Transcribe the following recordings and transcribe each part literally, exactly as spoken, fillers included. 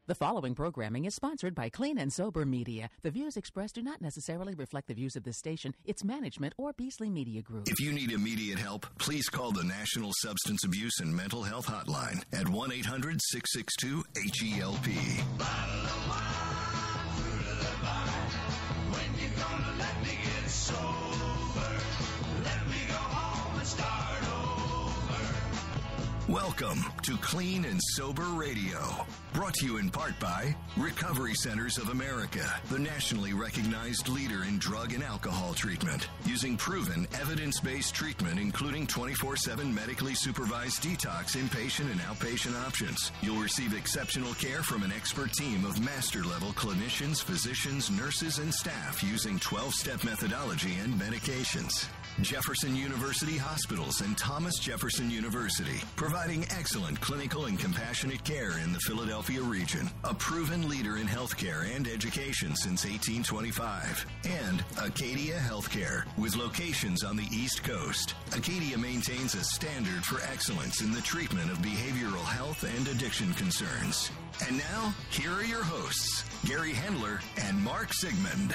The following programming is sponsored by Clean and Sober Media. The views expressed do not necessarily reflect the views of this station, its management, or Beasley Media Group. If you need immediate help, please call the National Substance Abuse and Mental Health Hotline at one eight hundred six six two H E L P. When you gonna let me get sober? Let me go home and start over. Welcome to Clean and Sober Radio. Brought to you in part by Recovery Centers of America, the nationally recognized leader in drug and alcohol treatment, using proven, evidence-based treatment, including twenty-four seven medically supervised detox, inpatient and outpatient options. You'll receive exceptional care from an expert team of master-level clinicians, physicians, nurses, and staff using twelve-step methodology and medications. Jefferson University Hospitals and Thomas Jefferson University, providing excellent clinical and compassionate care in the Philadelphia region. A proven leader in healthcare and education since eighteen twenty-five. And Acadia Healthcare, with locations on the East Coast. Acadia maintains a standard for excellence in the treatment of behavioral health and addiction concerns. And now, here are your hosts, Gary Hendler and Mark Sigmund.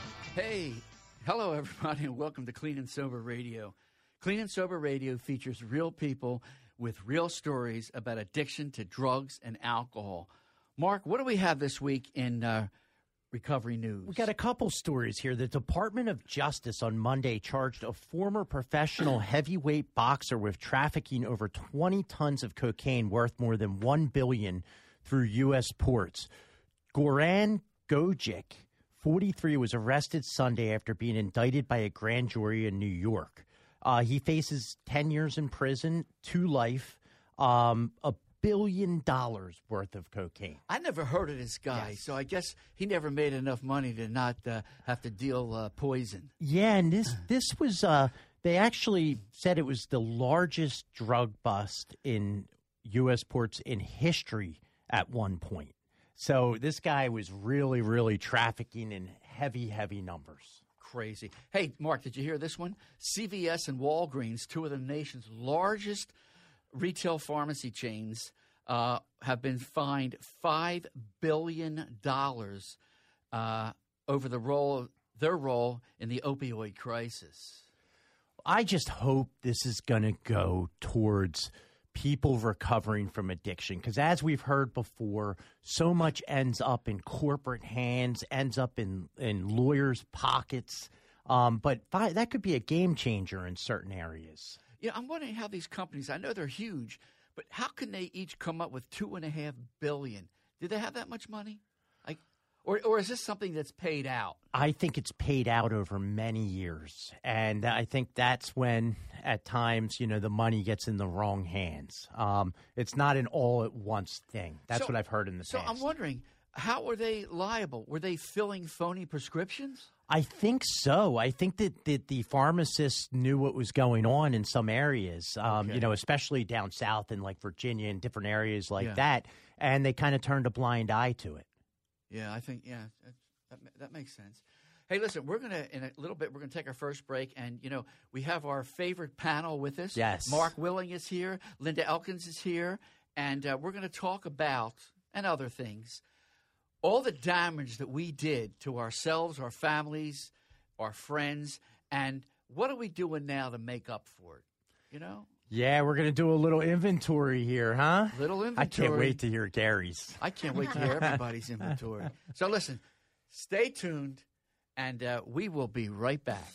Hey. Hello, everybody, and welcome to Clean and Sober Radio. Clean and Sober Radio features real people with real stories about addiction to drugs and alcohol. Mark, what do we have this week in uh, recovery news? We got a couple stories here. The Department of Justice on Monday charged a former professional heavyweight boxer with trafficking over twenty tons of cocaine worth more than one billion dollars through U S ports. Goran Gojic, forty-three, was arrested Sunday after being indicted by a grand jury in New York. Uh, he faces ten years in prison, to life, um, a billion dollars worth of cocaine. I never heard of this guy, yes. So I guess he never made enough money to not uh, have to deal uh, poison. Yeah, and this this was uh, they actually said it was the largest drug bust in U S ports in history at one point. So this guy was really, really trafficking in heavy, heavy numbers. Crazy. Hey, Mark, did you hear this one? C V S and Walgreens, two of the nation's largest retail pharmacy chains, uh, have been fined five billion dollars uh, over the role, their role in the opioid crisis. I just hope this is going to go towards people recovering from addiction, because as we've heard before, so much ends up in corporate hands, ends up in, in lawyers' pockets. Um, but by, that could be a game changer in certain areas. Yeah, I'm wondering how these companies, I know they're huge, but how can they each come up with two and a half billion? Do they have that much money? Like, or or is this something that's paid out? I think it's paid out over many years. And I think that's when, at times, you know, the money gets in the wrong hands. Um, it's not an all-at-once thing. That's so, what I've heard in the so past. So I'm wondering, how were they liable? Were they filling phony prescriptions? I think so. I think that, that the pharmacists knew what was going on in some areas, um, okay. you know, especially down south in like Virginia and different areas like yeah. that. And they kind of turned a blind eye to it. Yeah, I think, yeah, that, that, that makes sense. Hey, listen, we're going to, in a little bit, we're going to take our first break. And, you know, we have our favorite panel with us. Yes. Mark Willing is here. Linda Elkins is here. And uh, we're going to talk about, and other things, all the damage that we did to ourselves, our families, our friends. And what are we doing now to make up for it, you know? Yeah, we're going to do a little inventory here, huh? Little inventory. I can't wait to hear Gary's. I can't wait to hear everybody's inventory. So listen, stay tuned, and uh, we will be right back.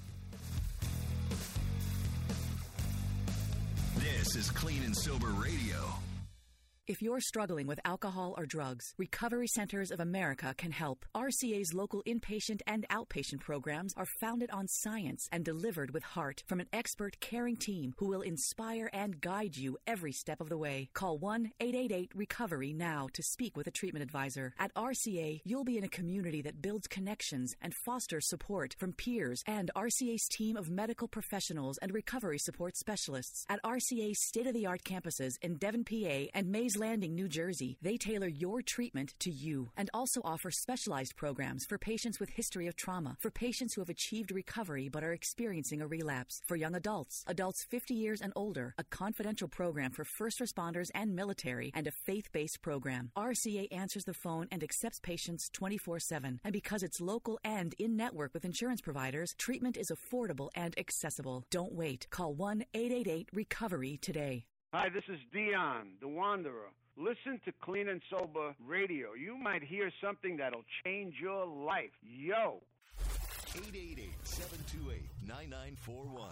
This is Clean and Sober Radio. If you're struggling with alcohol or drugs, Recovery Centers of America can help. R C A's local inpatient and outpatient programs are founded on science and delivered with heart from an expert, caring team who will inspire and guide you every step of the way. Call one eight eight eight recovery now to speak with a treatment advisor. At R C A, you'll be in a community that builds connections and fosters support from peers and R C A's team of medical professionals and recovery support specialists. At R C A's state-of-the-art campuses in Devon, P A and Mays Landing, New Jersey, they tailor your treatment to you and also offer specialized programs for patients with history of trauma, for patients who have achieved recovery but are experiencing a relapse, for young adults, adults fifty years and older, a confidential program for first responders and military, and a faith-based program. R C A answers the phone and accepts patients twenty-four seven. And because it's local and in-network with insurance providers, treatment is affordable and accessible. Don't wait. Call one eight eight eight recovery today. Hi, this is Dion, the Wanderer. Listen to Clean and Sober Radio. You might hear something that'll change your life. Yo! eight eight eight, seven two eight, nine nine four one.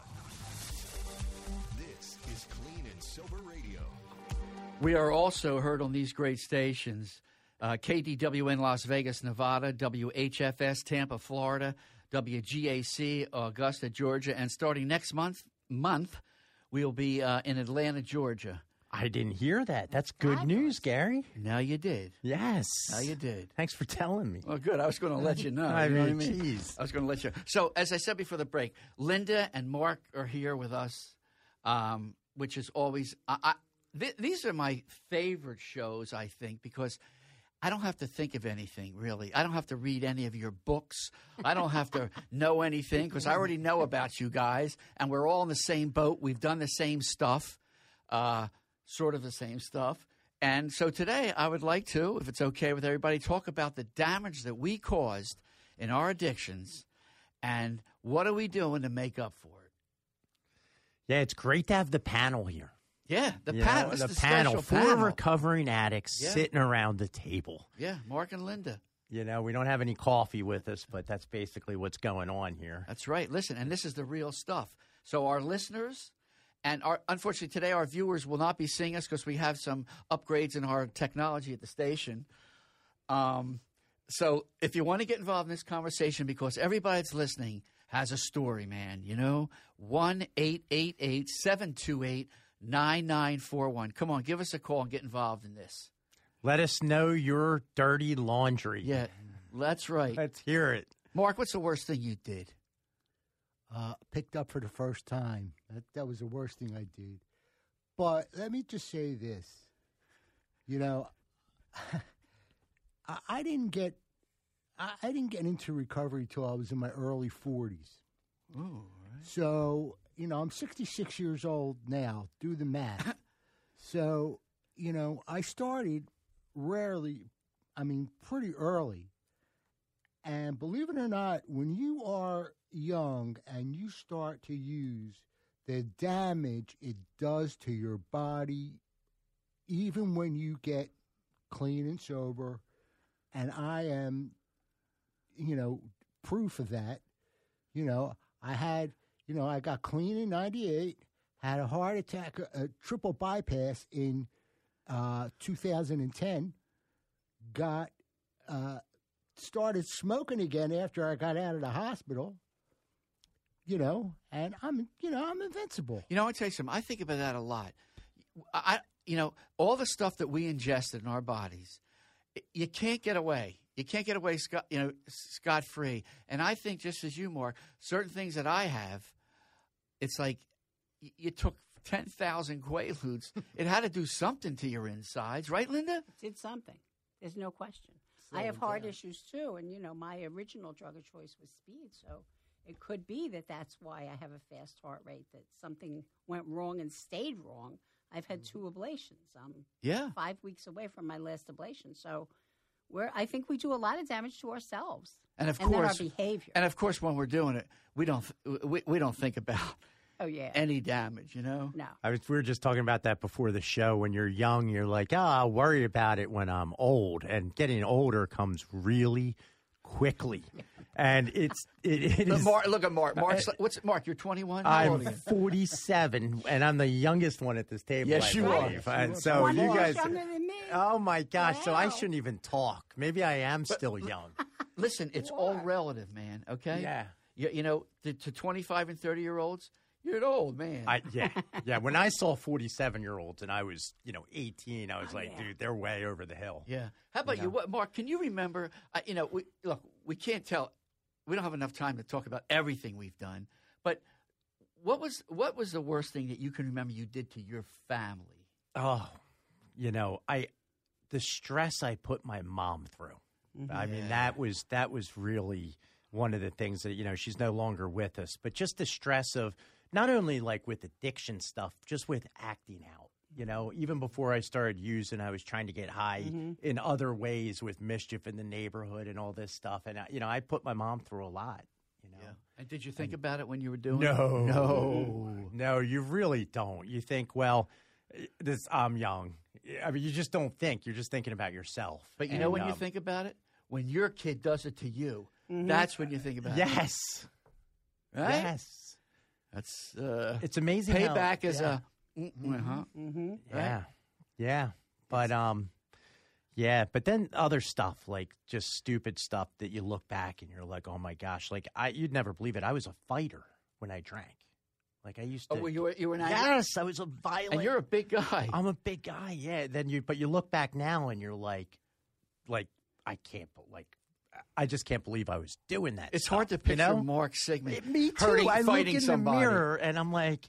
This is Clean and Sober Radio. We are also heard on these great stations. Uh, K D W N Las Vegas, Nevada, W H F S Tampa, Florida, W G A C Augusta, Georgia, and starting next month, month we'll be uh, in Atlanta, Georgia. I didn't hear that. That's good news, Gary. Now you did. Yes. Now you did. Thanks for telling me. Well, good. I was going to let you know. I you know mean, what I mean? geez. I was going to let you. So, as I said before the break, Linda and Mark are here with us, um, which is always. I, I, th- these are my favorite shows, I think, because I don't have to think of anything, really. I don't have to read any of your books. I don't have to know anything because I already know about you guys, and we're all in the same boat. We've done the same stuff, uh, sort of the same stuff. And so today I would like to, if it's okay with everybody, talk about the damage that we caused in our addictions and what are we doing to make up for it. Yeah, it's great to have the panel here. Yeah, the You panel. know, It's the, the panel, special four panel. recovering addicts Yeah. sitting around the table. Yeah, Mark and Linda. You know, we don't have any coffee with us, but that's basically what's going on here. That's right. Listen, and this is the real stuff. So our listeners and our, unfortunately today our viewers will not be seeing us because we have some upgrades in our technology at the station. Um, so if you want to get involved in this conversation, because everybody that's listening has a story, man, you know, one eight eight eight, seven two eight, nine nine four one. Come on, give us a call and get involved in this. Let us know your dirty laundry. Yeah, that's right. Let's hear it. Mark, what's the worst thing you did? Uh, picked up for the first time. That that was the worst thing I did. But let me just say this. You know, I, I didn't get I, I didn't get into recovery till I was in my early forties. Ooh, all right. So, you know, I'm sixty-six years old now. Do the math. So, you know, I started rarely, I mean, pretty early. And believe it or not, when you are young and you start to use, the damage it does to your body, even when you get clean and sober, and I am, you know, proof of that. You know, I had, you know, I got clean in ninety-eight, had a heart attack, a, a triple bypass in uh, two thousand ten, got, uh, started smoking again after I got out of the hospital, you know, and I'm, you know, I'm invincible. You know, I'll tell you something. I think about that a lot. I, you know, all the stuff that we ingested in our bodies, you can't get away. You can't get away, scot, you know, scot-free. And I think, just as you, Mark, certain things that I have, it's like you took ten thousand Quaaludes. It had to do something to your insides, right, Linda? It did something. There's no question. I have heart issues, too, and, you know, my original drug of choice was speed, so it could be that that's why I have a fast heart rate, that something went wrong and stayed wrong. I've had two ablations. I'm Yeah. five weeks away from my last ablation, so we're, I think we do a lot of damage to ourselves And of and then our course, behavior. and of course, when we're doing it, we don't th- we, we don't think about oh, yeah. any damage. You know. no. I was, we were just talking about that before the show. When you're young, you're like, oh, I'll worry about it when I'm old. And getting older comes really quickly. And it's it, it Look, is. Mark, look at Mark. Mark's, what's Mark? You're twenty-one. How old I'm are you? forty-seven, and I'm the youngest one at this table. Yes, I you believe. are. And so One you year guys. younger than me. Oh my gosh! So I Wow. shouldn't even talk. Maybe I am still young. Listen, it's all relative, man. Okay. Yeah. You, you know, to, to twenty-five and thirty year olds, you're an old man. I, yeah, yeah. When I saw forty-seven year olds and I was, you know, eighteen, I was like, yeah. dude, they're way over the hill. Yeah. How about you, know? What, Mark? Can you remember? Uh, you know, we, look, we can't tell. We don't have enough time to talk about everything we've done. But what was what was the worst thing that you can remember you did to your family? Oh, you know, I the stress I put my mom through. Mm-hmm. I mean, that was that was really one of the things that, you know, she's no longer with us, but just the stress of not only like with addiction stuff, just with acting out. You know, even before I started using, I was trying to get high mm-hmm. in other ways with mischief in the neighborhood and all this stuff. And, I, you know, I put my mom through a lot, you know. Yeah. And did you think and, about it when you were doing no, it? No, no, you really don't. You think, well, this I'm young. I mean, you just don't think. You're just thinking about yourself. But you and, know when um, you think about it? When your kid does it to you, mm-hmm. that's when you think about yes. it. Right? Yes. That's uh, it's amazing. Payback how, is yeah. a Mm-hmm. Uh-huh. Mm-hmm. Yeah, right? yeah, but um, yeah, but then other stuff like just stupid stuff that you look back and you're like, oh my gosh, like I, you'd never believe it. I was a fighter when I drank. Like I used to. Oh, well, you were you were an yes, I was a violent. And you're a big guy. I'm a big guy. Yeah. Then you, but you look back now and you're like, like I can't, like. I just can't believe I was doing that. It's stuff, hard to picture you know? Mark Sigmund. Me too. Hurting, I fighting look in somebody. the mirror and I'm like,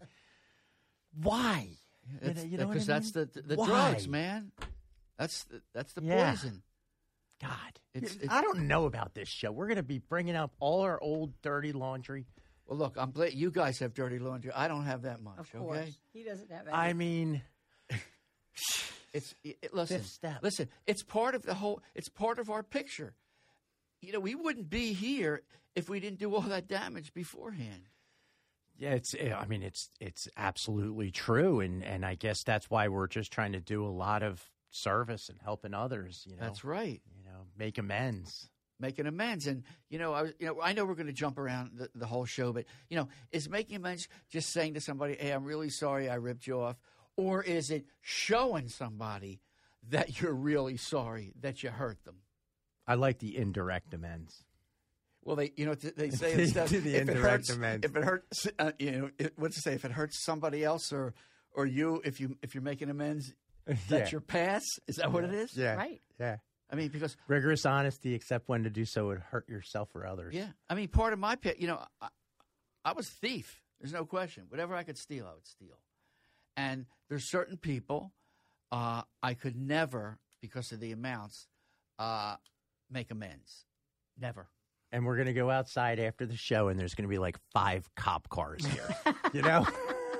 why? Because you know, you know that's I mean? the the Why? drugs, man. That's the, that's the yeah. poison. God, it's, it's, I don't know about this show. We're going to be bringing up all our old dirty laundry. Well, look, I'm glad you guys have dirty laundry. I don't have that much. Of course, okay? He doesn't have. Any. I mean, it's it, listen. Fifth step. Listen, it's part of the whole. It's part of our picture. You know, we wouldn't be here if we didn't do all that damage beforehand. Yeah, it's. I mean, it's it's absolutely true, and and I guess that's why we're just trying to do a lot of service and helping others. You know, that's right. You know, make amends, making amends, and you know, I was, you know, I know we're going to jump around the, the whole show, but you know, is making amends just saying to somebody, "Hey, I'm really sorry, I ripped you off," or is it showing somebody that you're really sorry that you hurt them? I like the indirect amends. Well, they, you know, they say instead, the if, it hurts, amends. if it hurts, uh, you know, it, what's it say? If it hurts somebody else or or you, if you if you're making amends, that's yeah. your pass. Is that yeah. what it is? Yeah, right. Yeah. I mean, because rigorous honesty, except when to do so would hurt yourself or others. Yeah. I mean, part of my pit, you know, I, I was a thief. There's no question. Whatever I could steal, I would steal. And there's certain people uh, I could never, because of the amounts, uh, make amends. Never. And we're going to go outside after the show, and there's going to be like five cop cars here, you know?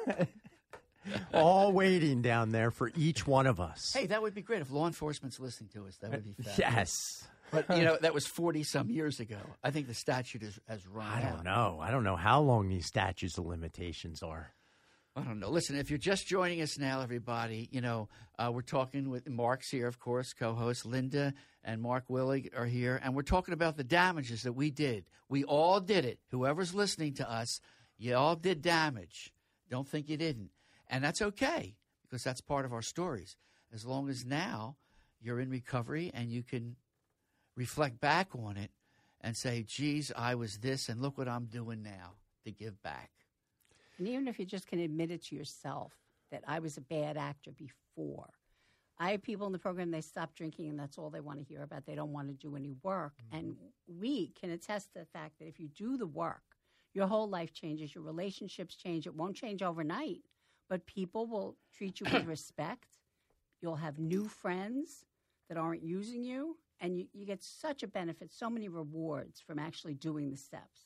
All waiting down there for each one of us. Hey, that would be great. If law enforcement's listening to us, that would be fabulous. Yes. But, you know, that was forty-some years ago. I think the statute is, has run I out. don't know. I don't know how long these statutes of limitations are. I don't know. Listen, if you're just joining us now, everybody, you know, uh, we're talking with Mark's here, of course, co-host Linda and Mark Willig are here, and we're talking about the damages that we did. We all did it. Whoever's listening to us, you all did damage. Don't think you didn't. And that's okay, because that's part of our stories. As long as now you're in recovery and you can reflect back on it and say, geez, I was this, and look what I'm doing now to give back. And even if you just can admit it to yourself that I was a bad actor before. I have people in the program, they stop drinking, and that's all they want to hear about. They don't want to do any work. Mm-hmm. And we can attest to the fact that if you do the work, your whole life changes, your relationships change. It won't change overnight, but people will treat you with respect. You'll have new friends that aren't using you, and you, you get such a benefit, so many rewards from actually doing the steps.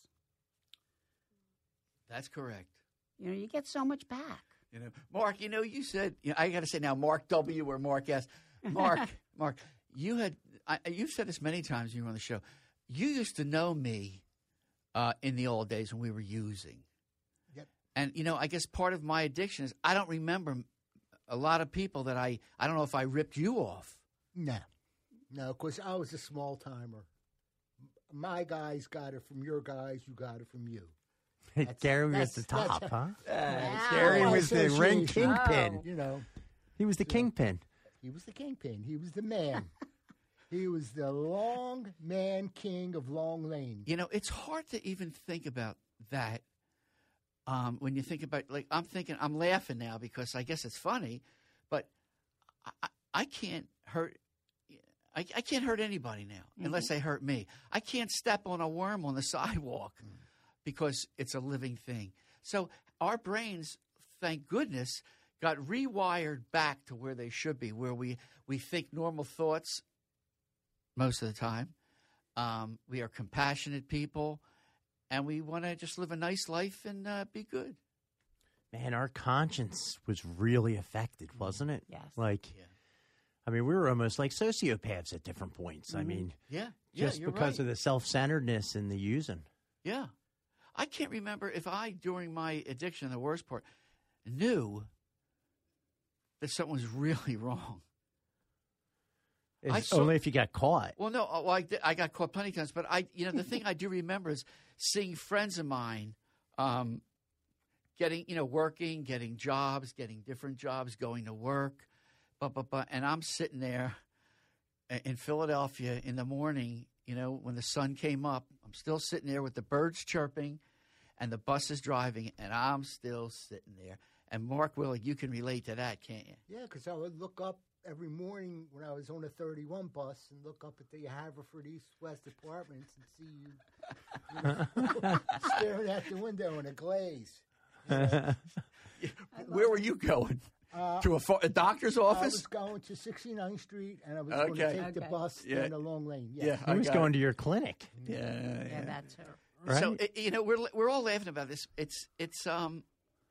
That's correct. You know, you get so much back. You know, Mark, you know, you said, you know, I got to say now, Mark W. or Mark S. Mark, Mark, you had, I, you've said this many times when you were on the show. You used to know me uh, in the old days when we were using. Yep. And, you know, I guess part of my addiction is I don't remember a lot of people that I, I don't know if I ripped you off. No. No, because I was a small timer. My guys got it from your guys, you got it from you. That's, Gary was at the top, huh? Uh, Gary was the ring kingpin. Oh. You know, he was the kingpin. He was the kingpin. He was the man. He was the long man king of Long Lane. You know, it's hard to even think about that. Um, when you think about, like, I'm thinking, I'm laughing now because I guess it's funny, but I, I can't hurt. I, I can't hurt anybody now mm-hmm. unless they hurt me. I can't step on a worm on the sidewalk. Mm. Because it's a living thing. So our brains, thank goodness, got rewired back to where they should be, where we, we think normal thoughts most of the time. Um, we are compassionate people, and we want to just live a nice life and uh, be good. Man, our conscience was really affected, wasn't it? Yes. Like, Yeah. I mean, we were almost like sociopaths at different points. Mm-hmm. I mean, Yeah, yeah, just you're because right. of the self-centeredness and the using. Yeah. I can't remember if I, during my addiction, the worst part, knew that something was really wrong. It's I saw- only if you got caught. Well, no, well, I, did- I got caught plenty of times, but I, you know, the thing I do remember is seeing friends of mine um, getting, you know, working, getting jobs, getting different jobs, going to work, blah, blah, blah, and I'm sitting there in Philadelphia in the morning, you know, when the sun came up. I'm still sitting there with the birds chirping and the bus is driving, and I'm still sitting there. And Mark Willig, you can relate to that, can't you? Yeah, because I would look up every morning when I was on the thirty-one bus and look up at the Haverford East-West apartments and see you, you know, staring at the window in a glaze. Where were you going? Uh, to a, pho- a doctor's I office? was going to sixty-ninth Street, and I was going Okay. to take the Okay. bus Yeah. down the long lane. Yes. Yeah. He I was got going it. to your clinic. Yeah, Yeah, yeah. that too. Right? So it, you know, we're we're all laughing about this. It's it's um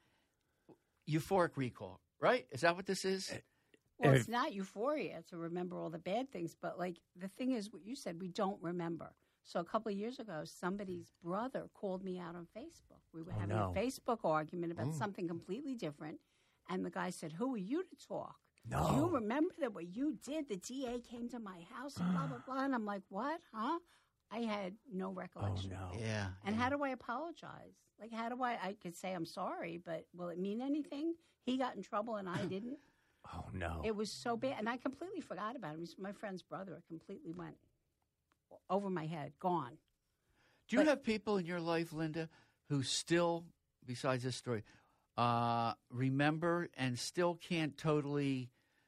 euphoric recall, right? Is that what this is? Well, If- it's not euphoria to remember all the bad things, but like the thing is, what you said, we don't remember. So a couple of years ago, somebody's brother called me out on Facebook. We were Oh, having no. a Facebook argument about something completely different, and the guy said, "Who are you to talk? No. Do you remember that what you did? The D A came to my house and blah blah blah." And I'm like, "What? Huh?" I had no Oh, recollection. no. Yeah. And yeah. how do I apologize? Like, how do I? I could say I'm sorry, but will it mean anything? He got in trouble and I didn't. Oh, no. It was so bad, and I completely forgot about him. He was my friend's brother. It completely went over my head, gone. Do you but- have people in your life, Linda, who still, besides this story, uh, remember and still can't totally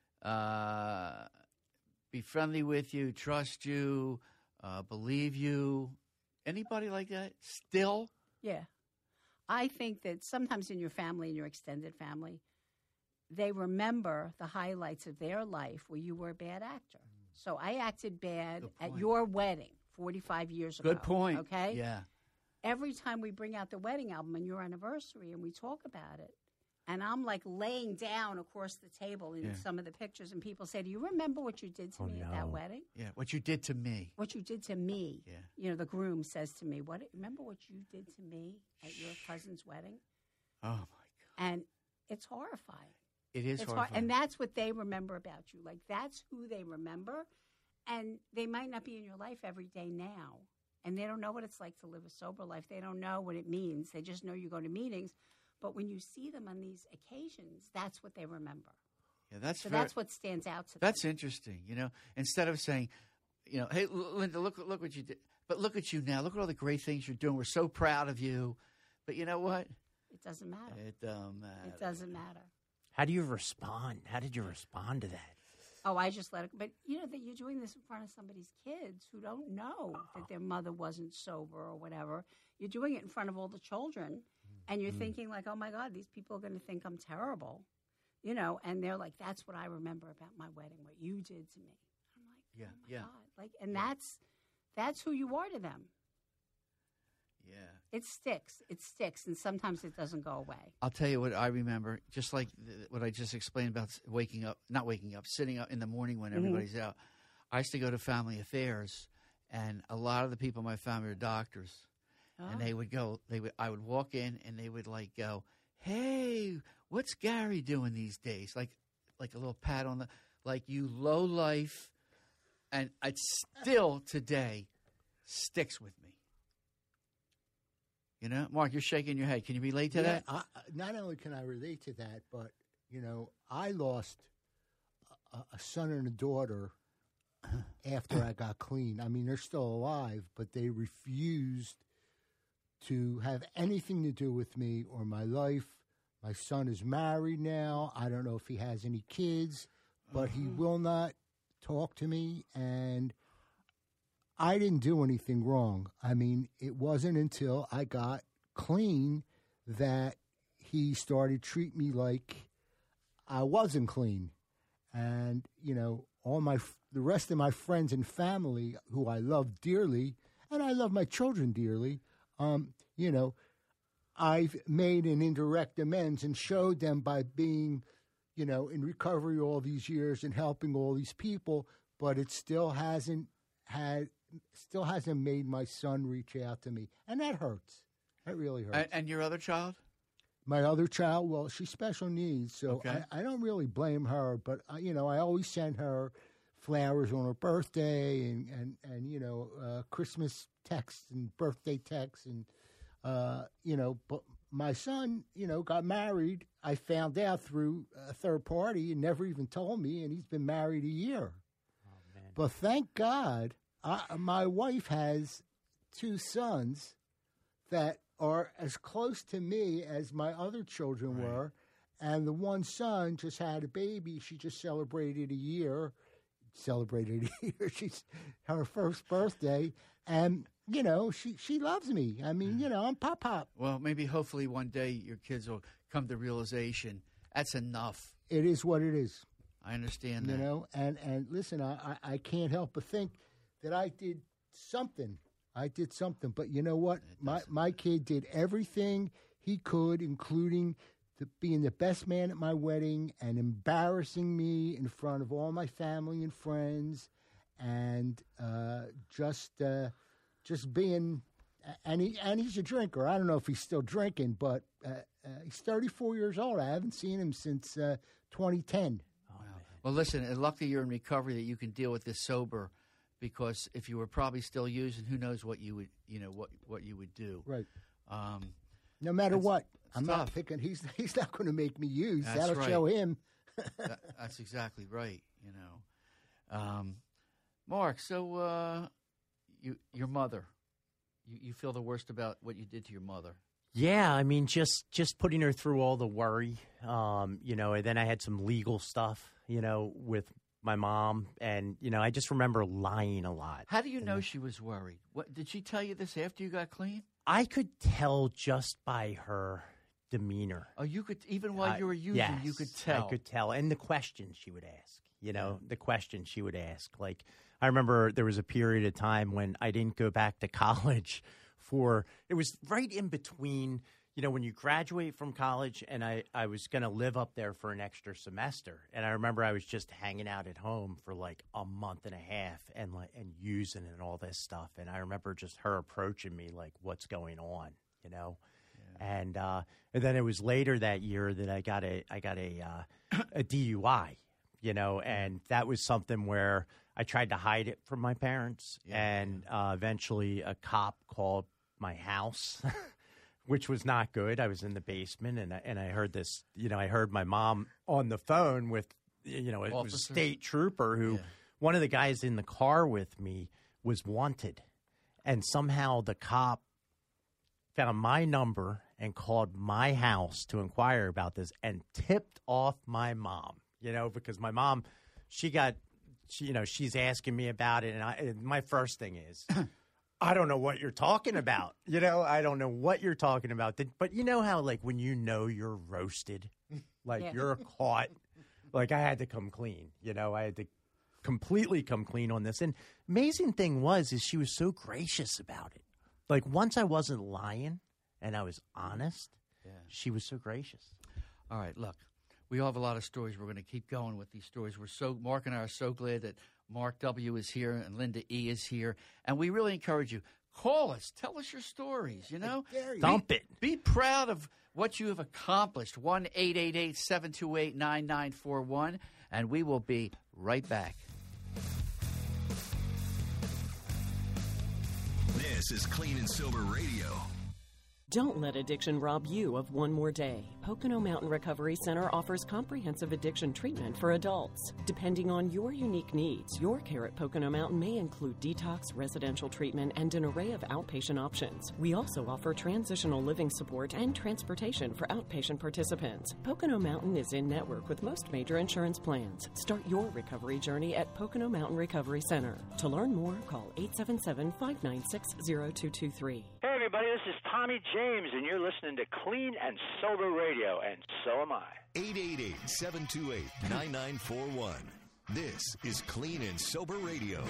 uh, be friendly with you, trust you, uh, believe you? Anybody like that? Still? Yeah. I think that sometimes in your family, in your extended family, they remember the highlights of their life where you were a bad actor. So I acted bad Good at point. your wedding forty-five years ago. Good point. Okay? Yeah. Every time we bring out the wedding album on your anniversary and we talk about it, and I'm like laying down across the table in Yeah. some of the pictures, and people say, "Do you remember what you did to Oh, me at that no. wedding? Yeah. What you did to me. What you did to me?" Yeah. You know, the groom says to me, "What? Remember what you did to me at your cousin's wedding?" Oh, my God. And it's horrifying. It is It's hard, horrifying. and that's what they remember about you. Like that's who they remember, and they might not be in your life every day now, and they don't know what it's like to live a sober life. They don't know what it means. They just know you go to meetings, but when you see them on these occasions, that's what they remember. yeah, that's So very, that's what stands out to them. That's interesting. You know, instead of saying, you know, hey, L- Linda, look, look what you did. But look at you now. Look at all the great things you're doing. We're so proud of you. But you know what? It doesn't matter. It don't matter. It doesn't matter. How do you respond? How did you respond to that? Oh, I just let it. But you know that you're doing this in front of somebody's kids who don't know that their mother wasn't sober or whatever. You're doing it in front of all the children, and you're thinking like, "Oh my God, these people are going to think I'm terrible," you know. And they're like, "That's what I remember about my wedding. What you did to me." I'm like, Yeah, "Oh my yeah. God!" Like, and that's that's who you are to them. Yeah. It sticks. It sticks, and sometimes it doesn't go away. I'll tell you what I remember, just like th- what I just explained about s- waking up, not waking up, sitting up in the morning when everybody's out. I used to go to family affairs, and a lot of the people in my family are doctors. And they would go, they would, I would walk in, and they would like go, "Hey, what's Gary doing these days?" Like, like a little pat on the, like you low life, and it still today sticks with me. You know, Mark, you're shaking your head. Can you relate to Yeah, that? I, I- not only can I relate to that, but you know, I lost a, a son and a daughter after I got clean. I mean, they're still alive, but they refused to have anything to do with me or my life. My son is married now. I don't know if he has any kids, but he will not talk to me, and I didn't do anything wrong. I mean, it wasn't until I got clean that he started treat me like I wasn't clean. And, you know, all my the rest of my friends and family, who I love dearly, and I love my children dearly, um, you know, I've made an indirect amends and showed them by being, you know, in recovery all these years and helping all these people, but it still hasn't had, still hasn't made my son reach out to me. And that hurts. That really hurts. And, and your other child? My other child, well, she's special needs, so Okay. I, I don't really blame her. But, I, you know, I always send her flowers on her birthday and, and, and you know, uh, Christmas texts and birthday texts. And, uh, you know, but my son, you know, got married. I found out through a third party and never even told me, and he's been married a year. Oh, man. But thank God, I, my wife has two sons that are as close to me as my other children Right. were. And the one son just had a baby. She just celebrated a year. Celebrated a year. She's her first birthday. And, you know, she, she loves me. I mean, you know, I'm pop-pop. Well, maybe hopefully one day your kids will come to realization that's enough. It is what it is. I understand You that. know, and, and listen, I, I, I can't help but think that I did something. I did something. But you know what? My my kid did everything he could, including the, being the best man at my wedding and embarrassing me in front of all my family and friends, and uh, just uh, just being. And he and he's a drinker. I don't know if he's still drinking, but uh, uh, he's thirty-four years old. I haven't seen him since uh, twenty ten. Well, listen, and luckily you're in recovery that you can deal with this sober, because if you were probably still using, who knows what you would, you know, what, what you would do. Right. Um, No matter That's- what, it's I'm tough. not picking. He's he's not going to make me use. That's That'll right. show him. that, that's exactly right. You know, um, Mark. So, uh, you, your mother, you, you feel the worst about what you did to your mother. Yeah, I mean, just just putting her through all the worry, um, you know, and then I had some legal stuff, you know, with my mom, and, you know, I just remember lying a lot. How do you know she was worried? What did she tell you this after you got clean? I could tell just by her demeanor. Oh, you could, even while I- you were using, yes, you could tell. I could tell. And the questions she would ask, you know, the questions she would ask. Like, I remember there was a period of time when I didn't go back to college for, it was right in between, you know, when you graduate from college, and I, I was going to live up there for an extra semester. And I remember I was just hanging out at home for like a month and a half and like, and using and all this stuff. And I remember just her approaching me like, what's going on, you know? And uh, and then it was later that year that I got a I got a uh, a D U I, you know, and that was something where I tried to hide it from my parents, Yeah, and uh, eventually a cop called my house, which was not good. I was in the basement, and I, and I heard this, you know, I heard my mom on the phone with, you know, it was a Officer? state trooper who, Yeah. one of the guys in the car with me was wanted, and somehow the cop found my number and called my house to inquire about this and tipped off my mom, you know, because my mom, she got, she, you know, she's asking me about it. And, I, and my first thing is, I don't know what you're talking about. You know, I don't know what you're talking about. But you know how, like, when you know you're roasted, like Yeah. you're caught, like I had to come clean, you know, I had to completely come clean on this. And amazing thing was, is she was so gracious about it. Like, once I wasn't lying and I was honest, Yeah. she was so gracious. All right, look, we all have a lot of stories. We're going to keep going with these stories. We're so Mark and I are so glad that Mark W. is here and Linda E. is here, and we really encourage you. Call us. Tell us your stories, you know. dare you. Dump it. Be proud of what you have accomplished. one eight eight eight, seven two eight, nine nine four one, and we will be right back. This is Clean and Sober Radio. Don't let addiction rob you of one more day. Pocono Mountain Recovery Center offers comprehensive addiction treatment for adults. Depending on your unique needs, your care at Pocono Mountain may include detox, residential treatment, and an array of outpatient options. We also offer transitional living support and transportation for outpatient participants. Pocono Mountain is in network with most major insurance plans. Start your recovery journey at Pocono Mountain Recovery Center. To learn more, call eight seven seven, five nine six, zero two two three. Hey everybody, this is Tommy J James, and you're listening to Clean and Sober Radio, and so am I. eight eight eight, seven two eight, nine nine four one. This is Clean and Sober Radio.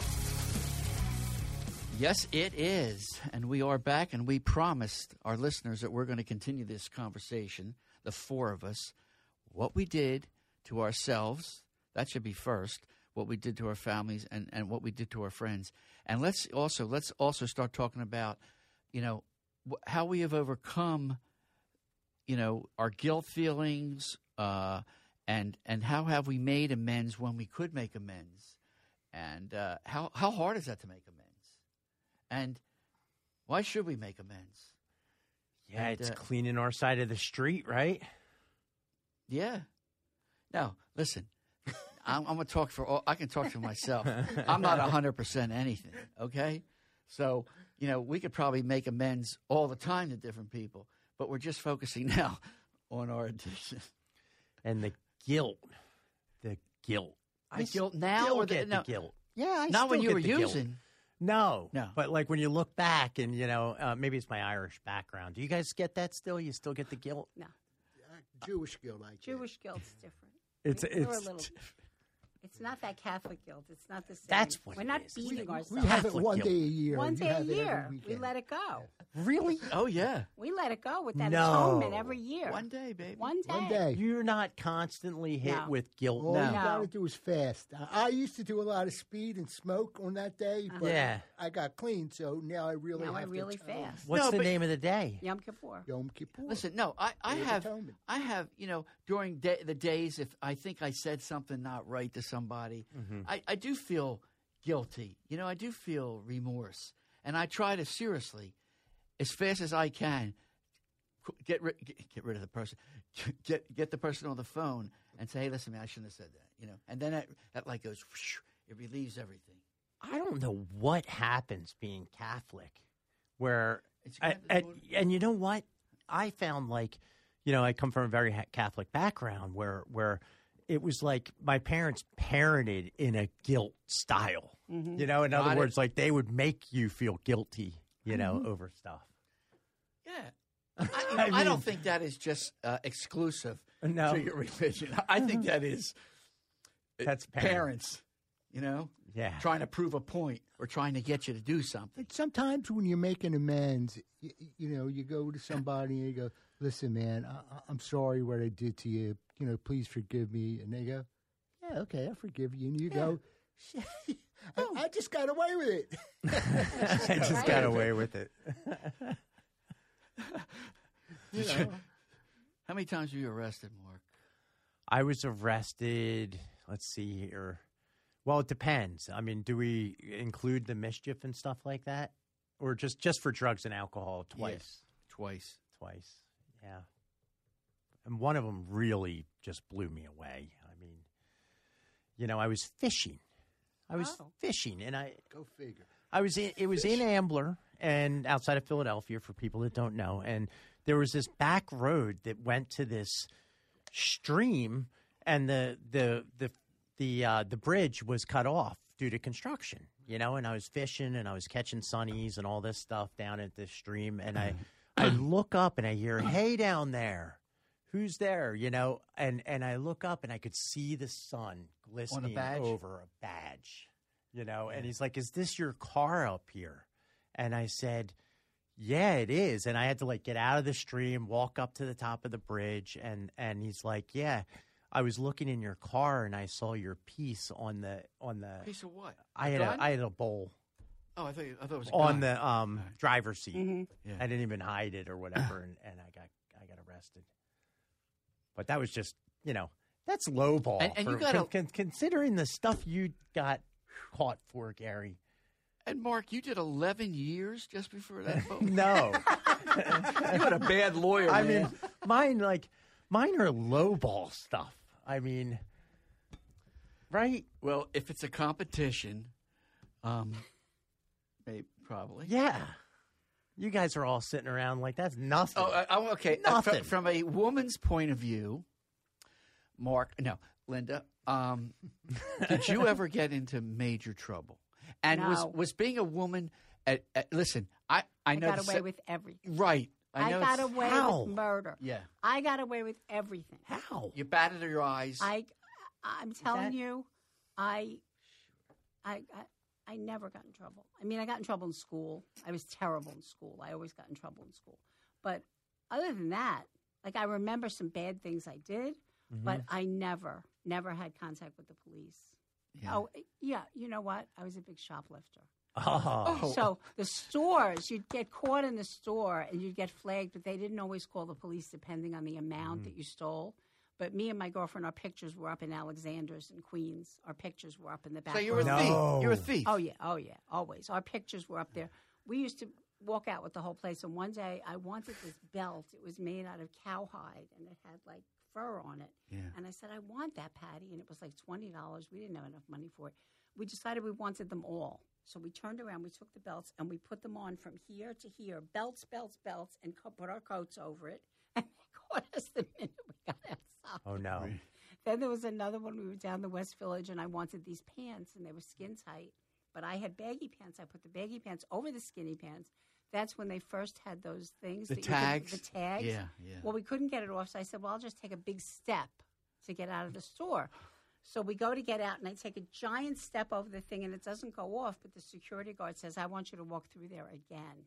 Yes, it is. And we are back, and we promised our listeners that we're going to continue this conversation, the four of us, what we did to ourselves. That should be first. What we did to our families and, and what we did to our friends. And let's also let's also start talking about, you know, wh- how we have overcome, you know, our guilt feelings, uh, and and how have we made amends when we could make amends, and uh, how how hard is that to make amends, and why should we make amends? Yeah, And, it's uh, cleaning our side of the street, right? Yeah. Now, listen. I'm, I'm going to talk for all, I can talk for myself. I'm not one hundred percent anything, okay? So, you know, we could probably make amends all the time to different people, but we're just focusing now on our addiction. And the guilt. The guilt. The I guilt now still or the- get no. the guilt. Yeah, I Not when still you get were the guilt. using. No. No. But like when you look back and, you know, uh, maybe it's my Irish background. Do you guys get that still? You still get the guilt? No. Jewish guilt, I guess. Jewish guilt's different. It's- We- we're it's- a little. It's not that Catholic guilt. It's not the same. That's what We're it not is. beating We ourselves. have it Catholic one guilt. day a year. One You day a have it every year. We weekend. let it go. Really? Oh, yeah. We let it go with that No. atonement every year. One day, baby. One day. One day. You're not constantly hit No. with guilt. All No. you got to No. do is fast. I, I used to do a lot of speed and smoke on that day, but Yeah. I got clean, so now I really Now I have really to atone. fast. What's No, the but- name of the day? Yom Kippur. Yom Kippur. Listen, no, I, I Day of have, Atonement. I have, you know, during day, the days if I think I said something not right to somebody, I, I do feel guilty. You know, I do feel remorse, and I try to seriously, as fast as I can, qu- get rid get, get rid of the person, get get the person on the phone and say, hey, listen, man, I shouldn't have said that. You know, and then that, that like goes, whoosh, it relieves everything. I don't know what happens being Catholic, where It's I, kind of and, motiv- and you know what? I found like, you know, I come from a very ha- Catholic background where where it was like my parents parented in a guilt style. You know, in Got other it. words, like they would make you feel guilty, you know, over stuff. Yeah. I, you know, I don't think that is just uh, exclusive No. to your religion. I think that is uh, That's parents. parents. You know, Yeah. trying to prove a point or trying to get you to do something. But sometimes when you're making amends, you, you know, you go to somebody and you go, listen, man, I, I'm sorry what I did to you. You know, please forgive me. And they go, yeah, okay, I forgive you. And you go, shit, I, I just got away with it. I just got away with it. You know, how many times were you arrested, Mark? I was arrested. Let's see here. Well, it depends. I mean, do we include the mischief and stuff like that, or just just for drugs and alcohol twice? Yes, twice. Twice. Yeah. And one of them really just blew me away. I mean, you know, I was fishing. I was Oh. fishing, and I Go figure. I was in, it was in Ambler and outside of Philadelphia for people that don't know. And there was this back road that went to this stream, and the the the the uh, the bridge was cut off due to construction. You know, and I was fishing and I was catching sunnies and all this stuff down at this stream, and I I look up and I hear, "Hey, down there, who's there?" You know, and and I look up and I could see the sun glistening badge? over a badge. You know, and he's like, "Is this your car up here?" And I said, "Yeah, it is." And I had to like get out of the stream, walk up to the top of the bridge, and and he's like, "Yeah, I was looking in your car and I saw your piece on the on the Piece of what? I A had gun? a, I had a bowl Oh, I thought you, I thought it was a on gun. the um driver's seat. Yeah. I didn't even hide it or whatever, and, and I got I got arrested. But that was just, you know, that's lowball. And- and you for- gotta- con- con- considering the stuff you got caught for, Gary. And Mark, you did eleven years just before that vote. No. You had a bad lawyer. I man. mean, mine like mine are lowball stuff. I mean, right? well, if it's a competition, um, maybe probably. Yeah. You guys are all sitting around like that's nothing. Oh, uh, oh, okay. Uh, fr- Nothing. from a woman's point of view, Mark, no, Linda, um, did you ever get into major trouble? And was No. was being a woman? At, at, listen, I I I know got the away se- with everything. right. I I, know got it's- away How? with murder. Yeah. I got away with everything. How? You batted your eyes. I, I'm telling that- you, I, I, I, I never got in trouble. I mean, I got in trouble in school. I was terrible in school. I always got in trouble in school. But other than that, like I remember some bad things I did, Mm-hmm. but I never, never had contact with the police. Yeah. Oh, yeah. You know what? I was a big shoplifter. Oh. So the stores, you'd get caught in the store and you'd get flagged, but they didn't always call the police depending on the amount that you stole. But me and my girlfriend, our pictures were up in Alexander's in Queens. Our pictures were up in the back. So you're a room. thief. No. You're a thief. Oh, yeah. Oh, yeah. Always. Our pictures were up there. We used to walk out with the whole place. And one day I wanted this belt. It was made out of cowhide and it had like fur on it. Yeah. And I said, I want that, Patty. And it was like twenty dollars. We didn't have enough money for it. We decided we wanted them all. So we turned around, we took the belts, and we put them on from here to here. Belts, belts, belts, and co- put our coats over it. And they caught us the minute we got outside. Oh, no. Then there was another one. We were down the West Village, and I wanted these pants, and they were skin tight. But I had baggy pants. I put the baggy pants over the skinny pants. That's when they first had those things. The that you could- tags? the tags. Yeah, yeah. Well, we couldn't get it off, so I said, well, I'll just take a big step to get out of the store. So we go to get out, and I take a giant step over the thing, and it doesn't go off, but the security guard says, I want you to walk through there again.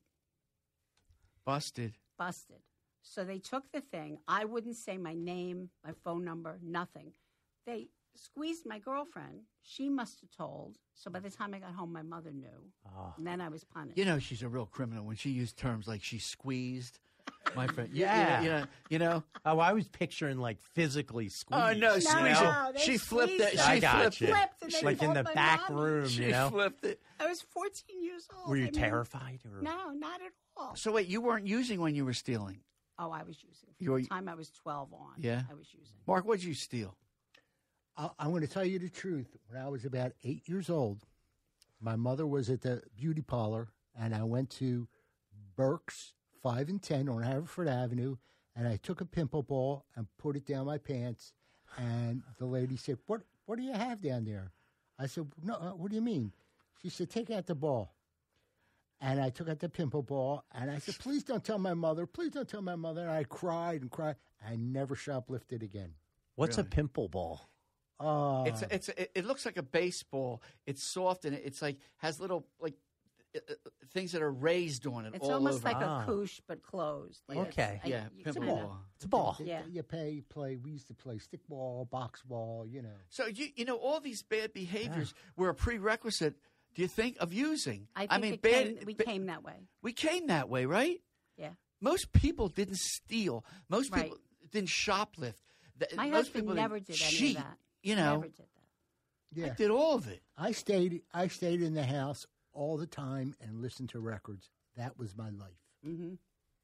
Busted. Busted. So they took the thing. I wouldn't say my name, my phone number, nothing. They squeezed my girlfriend. She must have told. So by the time I got home, my mother knew. Oh. And then I was punished. You know she's a real criminal when she used terms like she squeezed my friend. You- Yeah. You, know, you know. You know. Oh, I was picturing like physically squeezed. Oh, no, No, squeeze no, it. they She flipped squeezed it. her. She I got flipped you. it. Flipped, and they Like in called the my back mommy. room, She you know? flipped it. I was fourteen years old. Were you I mean, terrified? Or? No, not at all. So wait, you weren't using when you were stealing. Oh, I was using. From You were- the time I was twelve on. Yeah? I was using. Mark, what'd you steal? I- I'm going to tell you the truth. When I was about eight years old, my mother was at the beauty parlor, and I went to Burke's five and ten on Haverford Avenue, and I took a pimple ball and put it down my pants, and the lady said, "What? What do you have down there?" I said, "No, uh, what do you mean?" She said, "Take out the ball." And I took out the pimple ball, and I said, "Please don't tell my mother. Please don't tell my mother." And I cried and cried. I never shoplifted again. What's Really? a pimple ball? Uh, It's it's it, it looks like a baseball. It's soft and it's like has little like uh, uh, things that are raised on it. It's all almost over. like Ah. a couche, but closed. Like it's- Okay. I- Yeah, you pimple kinda- ball. It's a ball. You, Yeah. you pay, play. We used to play stickball, box ball. You know. So you you know all these bad behaviors were a prerequisite. Do you think of using? I think mean, it bad. came, we ba- came that way. we came that way, right? Yeah. Most people didn't steal. Most Right. people didn't shoplift. Th- My Most husband people never didn't did any cheat. of that. You know, Never did that. Yeah. I did all of it. I stayed. I stayed in the house all the time and listened to records. That was my life. Mm-hmm.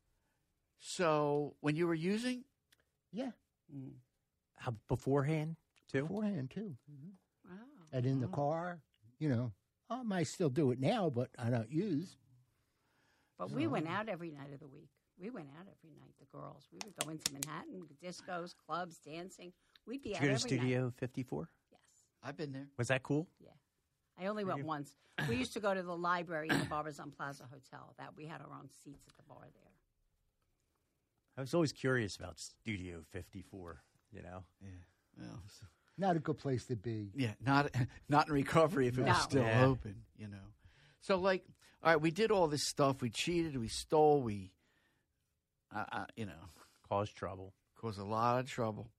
So when you were using, Yeah. How, beforehand, too? Beforehand too. Wow. And in the car, you know, I might still do it now, but I don't use. But we went out every night of the week. We went out every night, the girls. We would go into Manhattan, discos, clubs, dancing. We'd be Did out you go to every night. Studio fifty-four? Yes. I've been there. Was that cool? Yeah. I only went once. We used to go to the library in the Barbizon Plaza Hotel. That we had our own seats at the bar there. I was always curious about Studio fifty-four, you know? Yeah. Well, so- Not a good place to be. yeah, not not in recovery if it was No. still Yeah. open. You know. So like, all right, we did all this stuff. We cheated. We stole. We, uh, uh, you know, Cause trouble. caused a lot of trouble.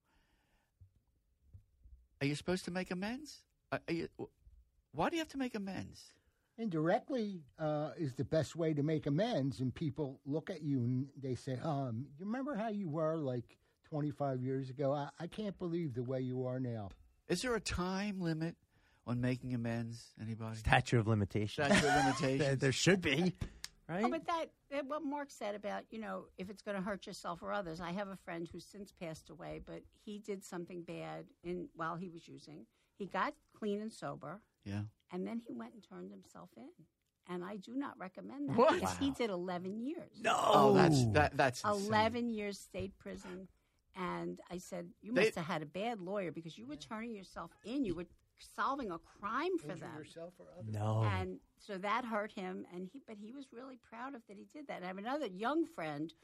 Are you supposed to make amends? Are, are you, why do you have to make amends? Indirectly uh, is the best way to make amends, and people look at you and they say, "Um, you remember how you were like twenty-five years ago? I, I can't believe the way you are now." Is there a time limit on making amends? Anybody? Statute of limitations. Statute of there, limitations. there should be, right? Oh, but that, that what Mark said about, you know, if it's going to hurt yourself or others. I have a friend who's since passed away, but he did something bad in while he was using. He got clean and sober, Yeah. and then he went and turned himself in. And I do not recommend that What? because he Wow. did eleven years. no. Oh, that's that. That's insane. eleven years state prison. And I said, you They- must have had a bad lawyer because you were turning yourself in. You were solving a crime for Injure them. yourself or others. No. And so that hurt him. And he, but he was really proud of that he did that. And I have another young friend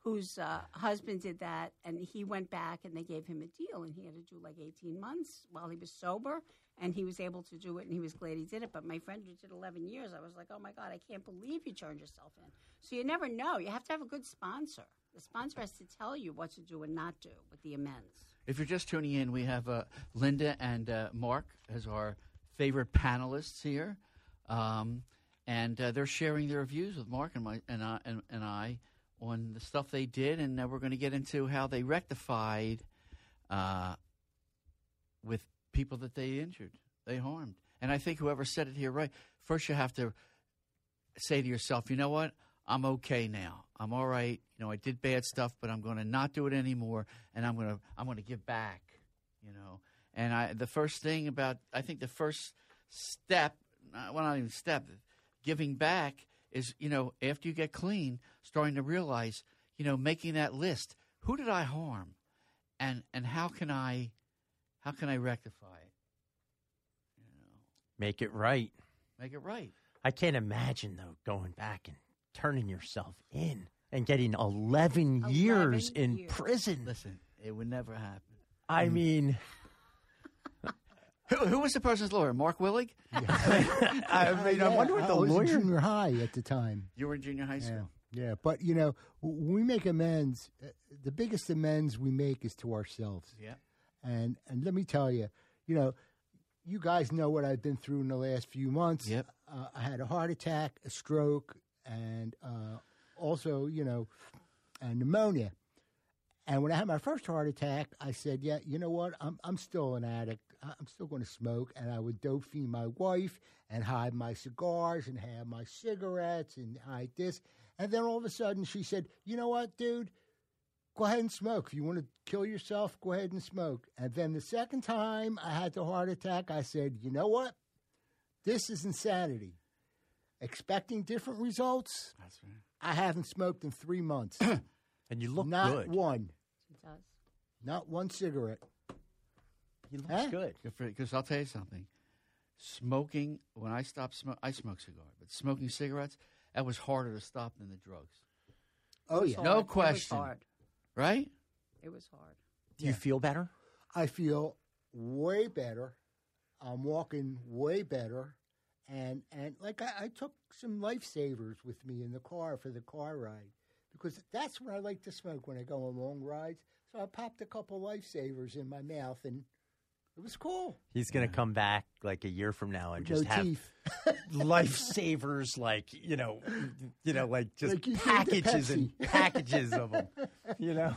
whose uh, husband did that, and he went back and they gave him a deal, and he had to do like eighteen months while he was sober, and he was able to do it, and he was glad he did it. But my friend who did eleven years, I was like, oh, my God, I can't believe you turned yourself in. So you never know. You have to have a good sponsor. The sponsor has to tell you what to do and not do with the amends. If you're just tuning in, we have uh, Linda and uh, Mark as our favorite panelists here, um, and uh, they're sharing their views with Mark and, my, and, I, and, and I on the stuff they did, and uh, we're going to get into how they rectified uh, with people that they injured, they harmed. And I think whoever said it here right, first you have to say to yourself, you know what, I'm okay now. I'm all right. You know, I did bad stuff, but I'm going to not do it anymore, and I'm going to I'm going to give back, you know. And I the first thing about, I think the first step, well, not even step, giving back is, you know, after you get clean, starting to realize, you know, making that list. Who did I harm? And and how can I how can I rectify it? You know, Make it right. make it right. I can't imagine, though, going back and turning yourself in and getting eleven, eleven years in years. prison. Listen, it would never happen. I mean, Who, who was the person's lawyer? Mark Willig? I mean, I wonder what I the was in lawyer. junior high at the time. You were in junior high Yeah, school. yeah. But, you know, when we make amends, uh, the biggest amends we make is to ourselves. Yeah. And and let me tell you, you know, you guys know what I've been through in the last few months. Yep. Uh, I had a heart attack, a stroke, and uh, also, you know, a pneumonia. And when I had my first heart attack, I said, yeah, you know what? I'm I'm still an addict. I- I'm still going to smoke. And I would dope fiend my wife and hide my cigars and have my cigarettes and hide this. And then all of a sudden she said, you know what, dude? Go ahead and smoke. If you want to kill yourself, go ahead and smoke. And then the second time I had the heart attack, I said, you know what? This is insanity. Expecting different results, That's right. I haven't smoked in three months. And you look Not good. one. It does. Not one cigarette. You look Huh? good. Because I'll tell you something. Smoking, when I stopped smoking, I smoke cigars, but smoking cigarettes, that was harder to stop than the drugs. Oh, It was yeah. No hard. question. It was hard. Right? It was hard. Do you feel better? I feel way better. I'm walking way better. And, and like, I, I took some lifesavers with me in the car for the car ride because that's when I like to smoke when I go on long rides. So I popped a couple lifesavers in my mouth, and it was cool. He's going to come back like a year from now and No just have teeth. lifesavers, like you know, you know, like just Like you drink the packages and Pepsi. packages of them. You know,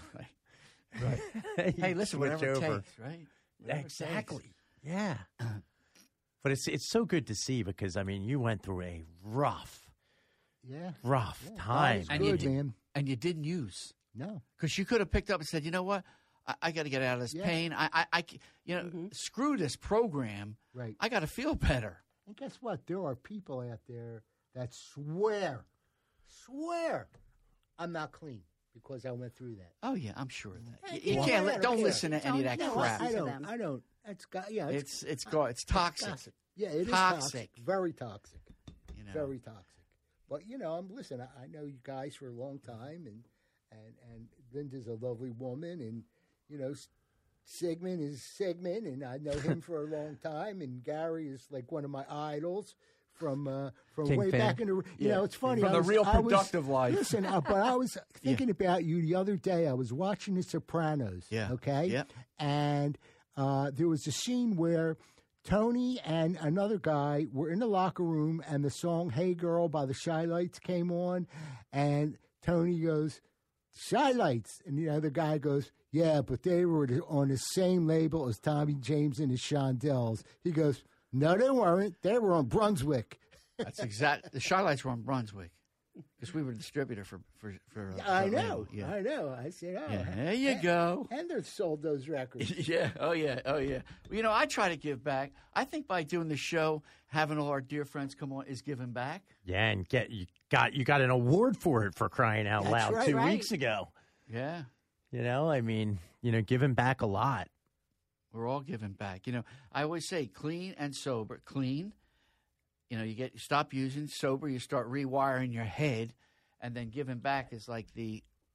Right. Hey, listen, Switch whatever it over. takes, right? Whatever it takes. Exactly. Yeah. But it's it's so good to see because I mean you went through a rough, Yeah. rough Yeah, time. God is And you good, did- man. And you didn't use. No. Because you could have picked up and said, you know what? I, I got to get out of this Yeah. pain. I, I, I, c- you know, Mm-hmm. screw this program. Right. I got to feel better. And guess what? There are people out there that swear, swear, I'm not clean because I went through that. Oh, yeah, I'm sure of that. Hey, You, you well, can't I let, don't don't care. listen to any of that Don't crap. listen I to don't. them. I don't. That's got. Yeah. It's it's go- it's toxic. gossip. Yeah, it is Toxic. toxic. Very toxic. You know. Very toxic. But you know, I'm listen. I, I know you guys for a long time, and and and Linda's a lovely woman, and you know, S- Sigmund is Sigmund, and I know him for a long time, and Gary is like one of my idols from uh, from way Kingpin. back in the. You Yeah. know, it's funny. From I the was- real I was- productive life. Listen, uh, but I was thinking about you the other day. I was watching The Sopranos. Yeah. Okay. Yeah. And uh, there was a scene where Tony and another guy were in the locker room, and the song "Hey Girl" by the Shy Lights came on, and Tony goes, "Shy Lights," and the other guy goes, "Yeah, but they were the- on the same label as Tommy James and the Shondells." He goes, "No, they weren't. They were on Brunswick." That's exact. The Charlottes were in Brunswick because we were a distributor for for for. Uh, I for know. label. Yeah. I know. I said, "Oh, Yeah, there you go. Hendrix sold those records." Yeah. Oh yeah. Oh yeah. Well, you know, I try to give back. I think by doing the show, having all our dear friends come on is giving back. Yeah, and get you got you got an award for it for crying out That's loud right. two Right. weeks ago. Yeah. You know, I mean, you know, giving back a lot. We're all giving back. You know, I always say clean and sober. Clean, you know, you get you stop using. Sober, you start rewiring your head, and then giving back is like the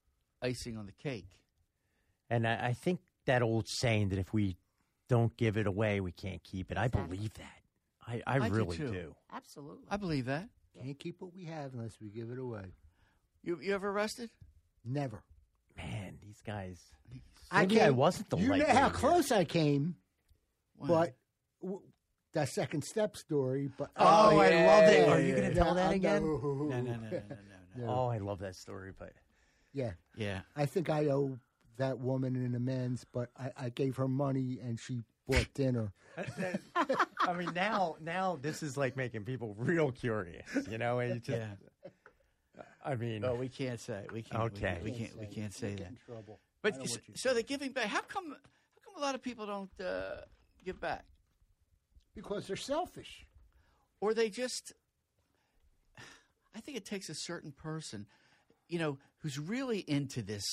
icing on the cake. And I, I think that old saying that if we don't give it away, we can't keep it. Exactly. I believe that. I, I, I do really too. do. Absolutely. I believe that. Can't keep what we have unless we give it away. You you ever arrested? Never. Man, these guys. I Maybe I came- wasn't the You know lightweight how here. close I came, Wow. but w- that second step story. But Oh, I yeah, love it. yeah, Are you yeah, going to yeah. tell that I again? know. No, no, no, no, no, no, no. Oh, I love that story. But Yeah, Yeah. I think I owe that woman an amends, but I, I gave her money and she bought dinner. I mean, now, now this is like making people real curious, you know. And you just, Yeah. I mean, Oh, we can't say. We can't. Okay. We, we can't. We can't say Get that. in trouble. I But don't s- want you- so they're giving back. How come? How come a lot of people don't uh, give back, because they're selfish. or they just? I think it takes a certain person, you know, who's really into this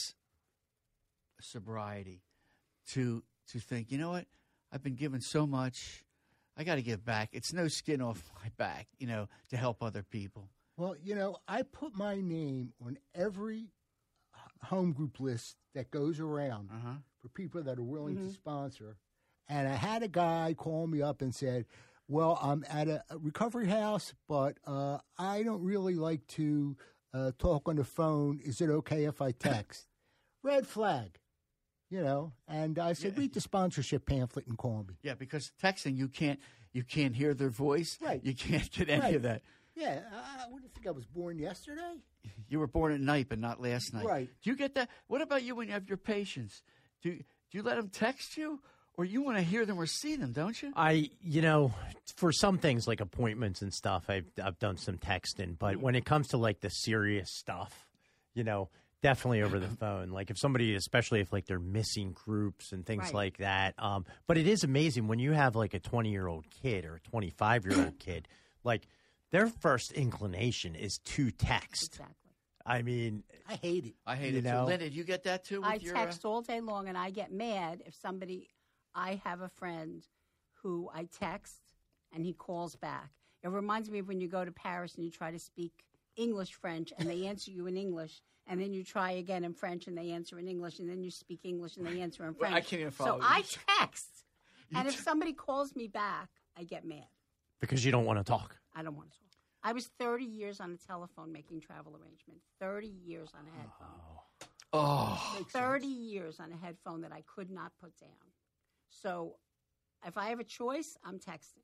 sobriety, to to think, you know what, I've been given so much, I got to give back. It's no skin off my back, you know, to help other people. Well, you know, I put my name on every home group list that goes around Uh-huh. for people that are willing to sponsor. And I had a guy call me up and said, well, I'm at a, a recovery house, but uh, I don't really like to uh, talk on the phone. Is it okay if I text? Red flag, you know. And I said, read the sponsorship pamphlet and call me. Yeah, because texting you can't you can't hear their voice. Right. You can't get any Right. of that. Yeah, uh, what do you think? I was born yesterday? You were born at night, but not last night. Right. Do you get that? What about you when you have your patients? Do do you let them text you, or you want to hear them or see them? Don't you? I, you know, for some things like appointments and stuff, I've I've done some texting, but when it comes to like the serious stuff, you know, definitely over the phone. Like if somebody, especially if like they're missing groups and things Right. like that. Um, but it is amazing when you have like a twenty year old kid or a twenty-five year old kid, like their first inclination is to text. Exactly. I mean, I hate it. I hate You it know? too. Linda, do you get that too? With I your, uh, text all day long, and I get mad if somebody. I have a friend who I text, and he calls back. It reminds me of when you go to Paris and you try to speak English, French, and they answer you in English, and then you try again in French, and they answer in English, and then you speak English, and they answer in Well, French. I can't even follow So you. I text, You and if te- somebody calls me back, I get mad. because you don't want to talk. I don't want to talk. I was thirty years on a telephone making travel arrangements. thirty years on a headphone. Oh, thirty years on a headphone that I could not put down. So if I have a choice, I'm texting.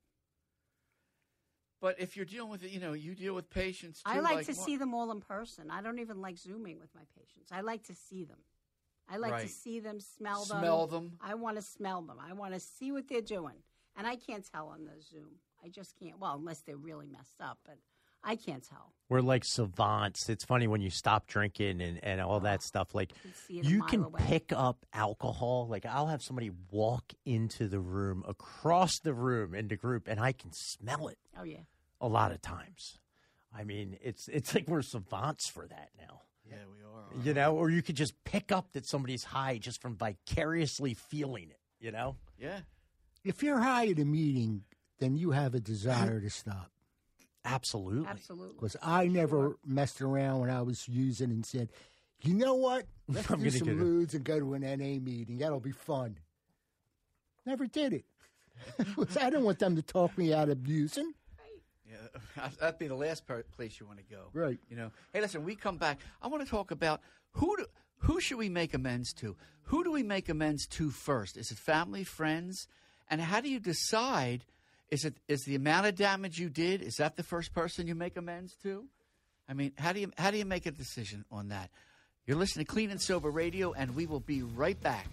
but if you're dealing with, you know, you deal with patients. Too, I like, to Mar- see them all in person. I don't even like Zooming with my patients. I like to see them. I like to Right. see them, smell them. Smell them. I want to smell them. I want to see what they're doing. And I can't tell on the Zoom. I just can't. Well, unless they're really messed up, but I can't tell. We're like savants. It's funny when you stop drinking and, and all that stuff. Like can see it a you mile can away. pick up alcohol. Like I'll have somebody walk into the room, across the room in the group, and I can smell it Oh, yeah. a lot of times. I mean, it's it's like we're savants for that now. Yeah, we are. You know, or you could just pick up that somebody's high just from vicariously feeling it, you know? Yeah. If you're high at a meeting, then you have a desire to stop. Absolutely. Absolutely. Because I never messed around when I was using and said, you know what? Let's I'm do gonna some get it. moods and go to an N A meeting. That'll be fun. Never did it. Because I don't want them to talk me out of using. Yeah, that'd be the last per- place you want to go. Right. You know. Hey, listen. We come back. I want to talk about who do, who should we make amends to? Who do we make amends to first? Is it family, friends? And how do you decide? Is it is the amount of damage you did? Is that the first person you make amends to? I mean, how do you how do you make a decision on that? You're listening to Clean and Sober Radio, and we will be right back.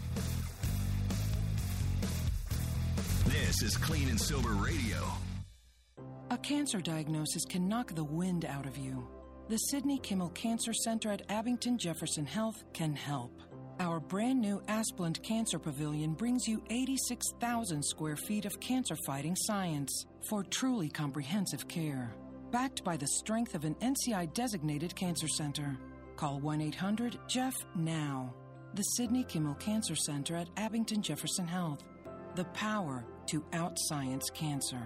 This is Clean and Sober Radio. A cancer diagnosis can knock the wind out of you. The Sidney Kimmel Cancer Center at Abington Jefferson Health can help. Our brand new Asplund Cancer Pavilion brings you eighty-six thousand square feet of cancer-fighting science for truly comprehensive care. Backed by the strength of an N C I-designated cancer center. Call one eight hundred J E F F now. The Sidney Kimmel Cancer Center at Abington Jefferson Health. The power to out-science cancer.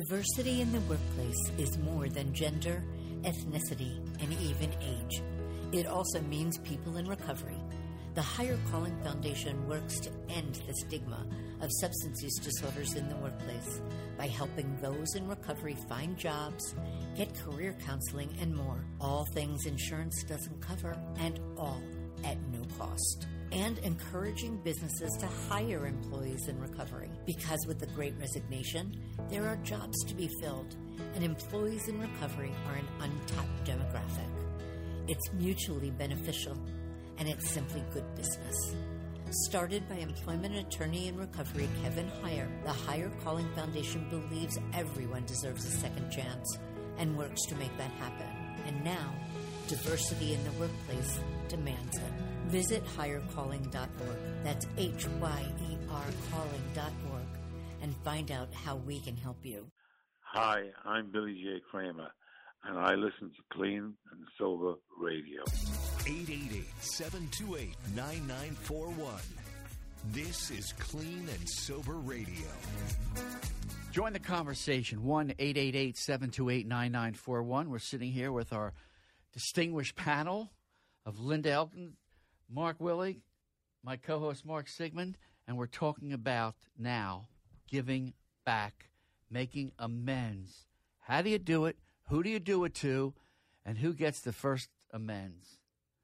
Diversity in the workplace is more than gender, ethnicity, and even age. It also means people in recovery. The Higher Calling Foundation works to end the stigma of substance use disorders in the workplace by helping those in recovery find jobs, get career counseling, and more. All things insurance doesn't cover, and all at no cost. And encouraging businesses to hire employees in recovery, because with the Great Resignation, there are jobs to be filled, and employees in recovery are an untapped demographic. It's mutually beneficial, and it's simply good business. Started by employment attorney in recovery Kevin Heyer, the Higher Calling Foundation believes everyone deserves a second chance and works to make that happen. And now, diversity in the workplace demands it. Visit higher calling dot org. That's H Y E R calling dot org and find out how we can help you. Hi, I'm Billy J. Kramer, and I listen to Clean and Sober Radio. eight eight eight, seven two eight, nine nine four one. This is Clean and Sober Radio. Join the conversation, one eight eight eight, seven two eight, nine nine four one. We're sitting here with our distinguished panel of Linda Elkin, Mark Willig, my co-host Mark Sigmund, and we're talking about now giving back, making amends. How do you do it? Who do you do it to? And who gets the first amends?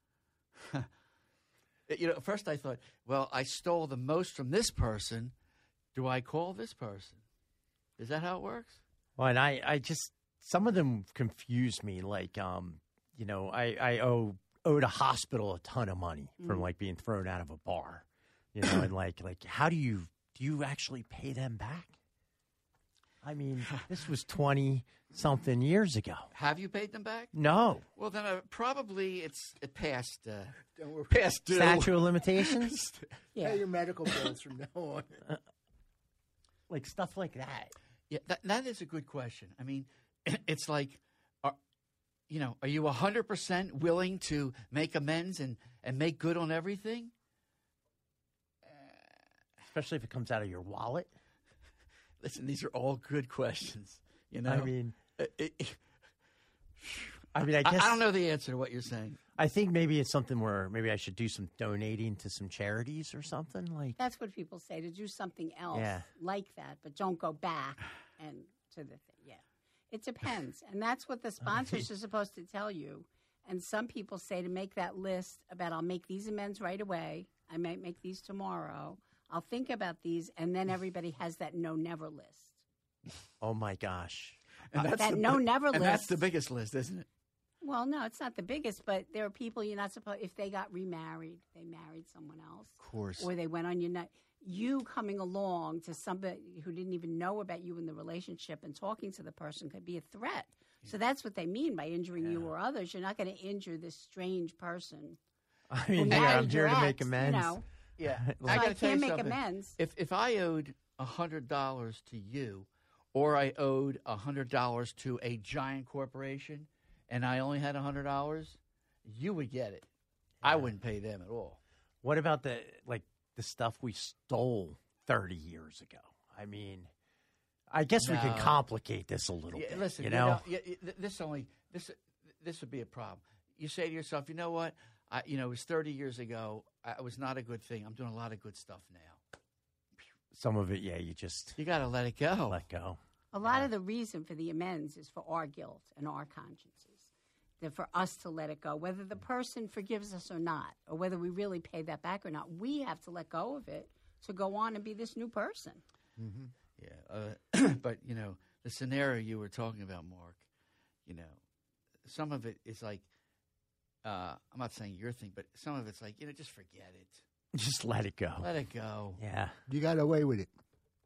You know, at first I thought, well, I stole the most from this person. Do I call this person? Is that how it works? Well, and I, I just, some of them confuse me. Like, um, you know, I, I owe owed a hospital a ton of money mm. from like being thrown out of a bar, you know, and like, like, how do you, do you actually pay them back? I mean, this was twenty something years ago. Have you paid them back? No. Well, then uh, probably it's it past, uh, past due. Statute of limitations? Yeah. Pay your medical bills from now on. Uh, like stuff like that. Yeah, that, that is a good question. I mean, it's like, are, you know, are you one hundred percent willing to make amends and, and make good on everything? Especially if it comes out of your wallet. Listen, these are all good questions. You know, I mean, it, it, I mean, I guess I don't know the answer to what you're saying. I think maybe it's something where maybe I should do some donating to some charities or something like. That's what people say, to do something else yeah. like that, but don't go back and to the thing. Yeah, it depends, and that's what the sponsors are supposed to tell you. And some people say to make that list about, I'll make these amends right away. I might make these tomorrow. I'll think about these, and then everybody has that no-never list. Oh, my gosh. And that's that the, no-never list. And that's the biggest list, isn't it? Well, no, it's not the biggest, but there are people you're not supposed, if they got remarried, they married someone else. Of course. Or they went on your night. You coming along to somebody who didn't even know about you in the relationship and talking to the person could be a threat. Yeah. So that's what they mean by injuring yeah. you or others. You're not going to injure this strange person. I mean, yeah, I'm here to ex, make amends. You know. Yeah, so I, I can't make amends. If if I owed a hundred dollars to you, or I owed a hundred dollars to a giant corporation, and I only had a hundred dollars, you would get it. Yeah. I wouldn't pay them at all. What about the like the stuff we stole thirty years ago? I mean, I guess no. we can complicate this a little yeah, bit. Listen, you know, you know this only this this would be a problem. You say to yourself, you know what? I, you know, it was thirty years ago. I, it was not a good thing. I'm doing a lot of good stuff now. Some of it, yeah, you just you got to let it go. Let go. A lot yeah. of the reason for the amends is for our guilt and our consciences. They're for us to let it go, whether the person forgives us or not, or whether we really pay that back or not. We have to let go of it to go on and be this new person. Mm-hmm. Yeah, uh, but you know, the scenario you were talking about, Mark. You know, some of it is like. Uh, I'm not saying your thing, but some of it's like, you know, just forget it. Just let it go. Let it go. Yeah. You got away with it.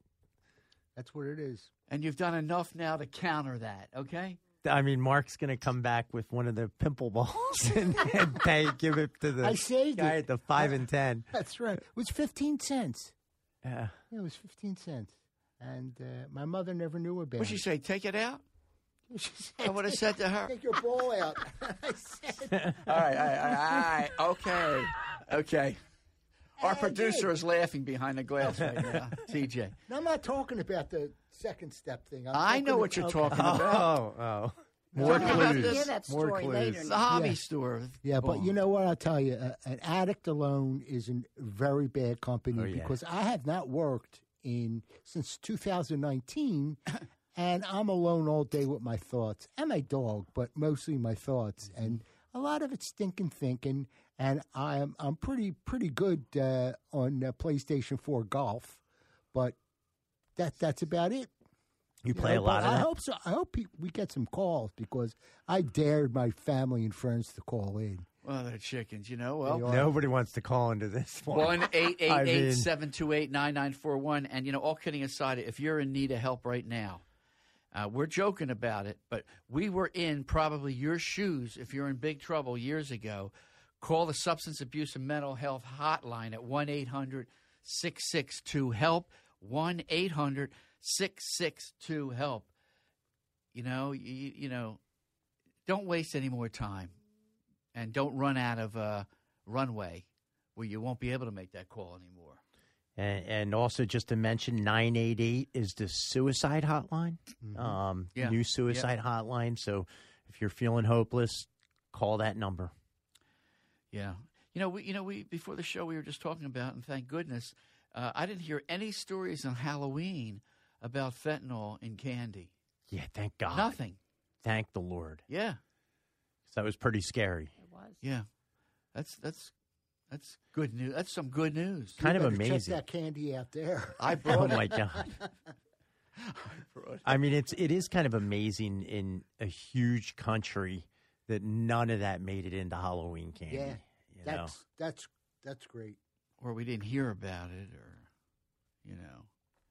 That's what it is. And you've done enough now to counter that, okay? I mean, Mark's going to come back with one of the pimple balls and, and pay, give it to the I saved guy it. at the five and ten. That's right. It was fifteen cents. Yeah. Yeah, it was fifteen cents. And uh, my mother never knew about it. What'd she say? Take it out? Said, I would have said to her, take your ball out. I said. All right, all right, all right, all right. Okay, okay. Our I producer did. is laughing behind the glass right now, T J. No, I'm not talking about the second step thing. I'm I know what you're okay. talking about. Oh, oh. More Talking about clues. hear that More story clues. later. It's a hobby Yeah. store. Yeah, but Boom. you know what? I'll tell you, uh, an addict alone is a very bad company Oh, yeah. because I have not worked in since two thousand nineteen, and I'm alone all day with my thoughts and my dog, but mostly my thoughts, and a lot of it's stinking thinking. And I'm I'm pretty pretty good uh, on uh, PlayStation four golf, but that that's about it. You play know, a lot but of I that? hope so. I hope pe- we get some calls because I dared my family and friends to call in. Well, they're chickens, you know. Well, Nobody wants to call into this one. One eight eight I eight mean- seven two eight nine nine four one. And you know, all kidding aside, if you're in need of help right now, uh, we're joking about it, but we were in probably your shoes if you're in big trouble years ago. Call the Substance Abuse and Mental Health Hotline at one eight hundred six six two HELP. one eight hundred six six two HELP. You know, you, you know, don't waste any more time, and don't run out of uh, runway where you won't be able to make that call anymore. And, and also, just to mention, nine eight eight is the suicide hotline, um, Yeah. new suicide hotline. So if you're feeling hopeless, call that number. Yeah, you know, we, you know, we before the show we were just talking about, and thank goodness, uh, I didn't hear any stories on Halloween about fentanyl in candy. Yeah, thank God. Nothing. Thank the Lord. Yeah, So that was pretty scary. It was. yeah, that's that's that's good news. That's some good news. Kind of You better amazing. Check that candy out there. I Oh brought it. my God. I mean, it's it is kind of amazing in a huge country that none of that made it into Halloween candy. Yeah, you know? that's that's that's great. Or we didn't hear about it, or you know.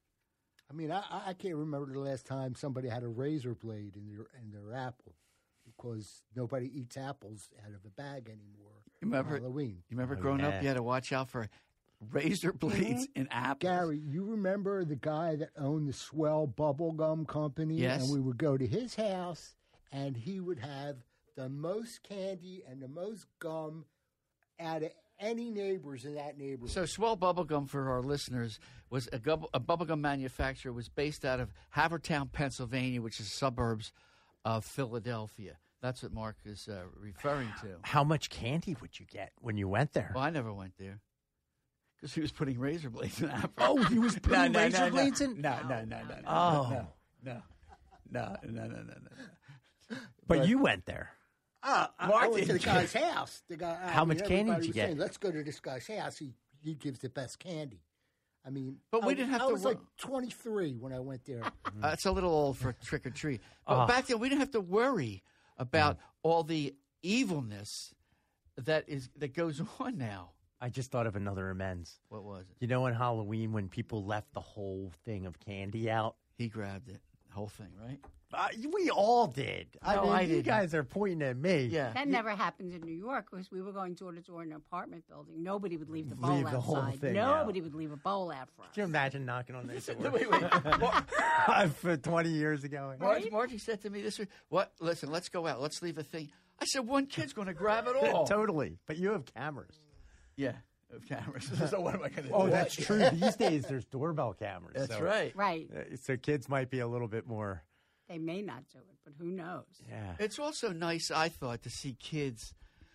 I mean, I, I- I can't remember the last time somebody had a razor blade in their in their apple because nobody eats apples out of a bag anymore. You remember on Halloween? You remember Oh, growing yeah. up, you had to watch out for razor blades in apples. Gary, you remember the guy that owned the Swell Bubble Gum Company? Yes. And we would go to his house, and he would have the most candy and the most gum out of any neighbors in that neighborhood. So Swell Bubblegum, for our listeners, was a, gub- a bubblegum manufacturer, was based out of Havertown, Pennsylvania, which is suburbs of Philadelphia. That's what Mark is uh, referring to. How much candy would you get when you went there? Well, I never went there because he was putting razor blades in apples. Oh, he was putting no, no, razor no, no. blades in? No, no, no, no, no. Oh. no, no, no, no, no, no, no. But you went there. Uh, I, Mark I went to the didn't guy's house. The guy, I How mean, much candy everybody did you was get? saying, let's go to this guy's house. He he gives the best candy. I mean, But we I, didn't have I to was wo- like twenty-three when I went there. Uh, it's a little old for trick or treat. But Oh. back then, we didn't have to worry about all the evilness that is that goes on now. I just thought of another amends. What was it? You know, on Halloween when people left the whole thing of candy out? He grabbed it, the whole thing, right? Uh, we all did. I No, mean, I you didn't. guys are pointing at me. Yeah. That never happened in New York because we were going door to door in an apartment building. Nobody would leave the bowl Leave the whole outside. thing Nobody out. would leave a bowl out front. Can you imagine knocking on their door wait, wait. for twenty years ago? Margie, Margie said to me this week, "What? Listen, let's go out. Let's leave a thing." I said, "One kid's going to grab it all." Totally. But you have cameras. Yeah, of cameras. So what am I going to do? Oh, that's true. These days, there's doorbell cameras. That's so, right. Right. uh, So kids might be a little bit more. They may not do it, but who knows? Yeah. It's also nice, I thought, to see kids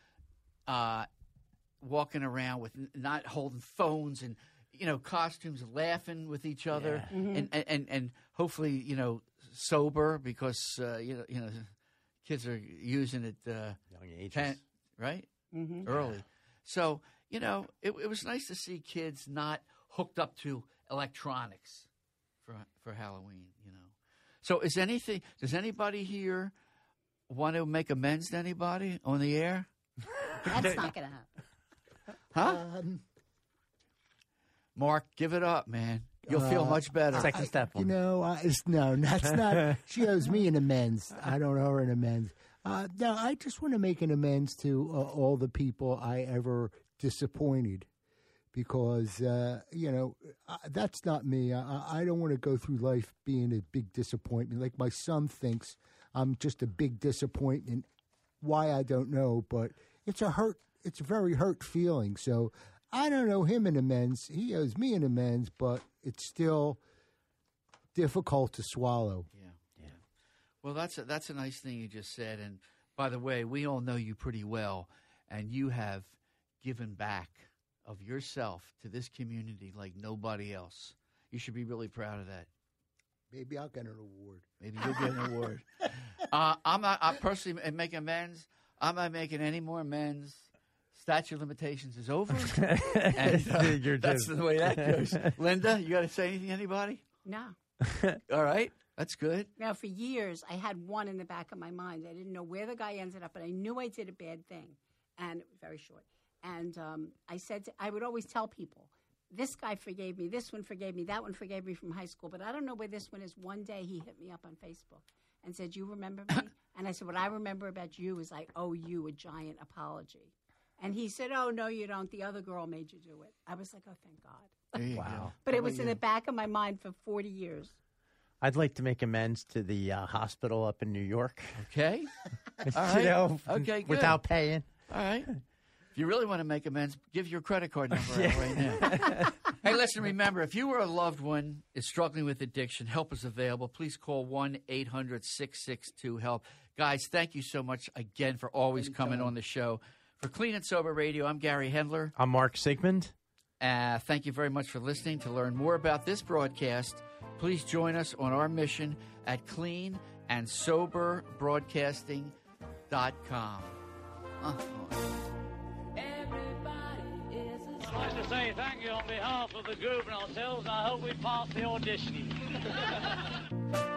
uh, walking around with n- not holding phones and you know costumes, laughing with each other, Yeah. and, and and and hopefully you know sober because uh, you know you know kids are using it uh, Young ages. ten, right Mm-hmm. early. So you know it, it was nice to see kids not hooked up to electronics for for Halloween. You know. So is anything? Does anybody here want to make amends to anybody on the air? That's not going to happen. Huh? Um, Mark, give it up, man. You'll feel Uh, much better. Second step. You know, uh, it's, no, that's not. She owes me an amends. I don't owe her an amends. Uh, no, I just want to make an amends to uh, all the people I ever disappointed, because uh, you know uh, that's not me. I, I- I don't want to go through life being a big disappointment. Like my son thinks I'm just a big disappointment. Why, I don't know, but it's a hurt. It's a very hurt feeling. So I don't owe him an amends. He owes me an amends, but it's still difficult to swallow. Yeah, yeah. Well, that's a, that's a nice thing you just said. And by the way, we all know you pretty well, and you have given back of yourself to this community like nobody else. You should be really proud of that. Maybe I'll get an award. Maybe you'll get an award. Uh, I'm not. I personally am making amends. I'm not making any more amends. Statute of limitations is over. And, uh, You're that's just- the way that goes. Linda, you got to say anything to anybody? No. All right. That's good. Now, for years, I had one in the back of my mind. I didn't know where the guy ended up, but I knew I did a bad thing, and it was very short. And um, I said, to, I would always tell people, this guy forgave me, this one forgave me, that one forgave me from high school, but I don't know where this one is. One day he hit me up on Facebook and said, you remember me? And I said, what I remember about you is I owe you a giant apology. And he said, oh, no, you don't. The other girl made you do it. I was like, oh, thank God. There you Wow. go. But How it was about in you? the back of my mind for forty years. I'd like to make amends to the uh, hospital up in New York. Okay. you All right. know, Okay, good. without paying. All right. If you really want to make amends, give your credit card number out right now. Hey, listen, remember, if you or a loved one is struggling with addiction, help is available. Please call one eight hundred six six two HELP. Guys, thank you so much again for always Anytime. coming on the show. For Clean and Sober Radio, I'm Gary Hendler. I'm Mark Sigmund. Uh, thank you very much for listening. To learn more about this broadcast, please join us on our mission at clean and sober broadcasting dot com. Uh-huh. I'd like to say thank you on behalf of the group and ourselves, and I hope we pass the auditioning.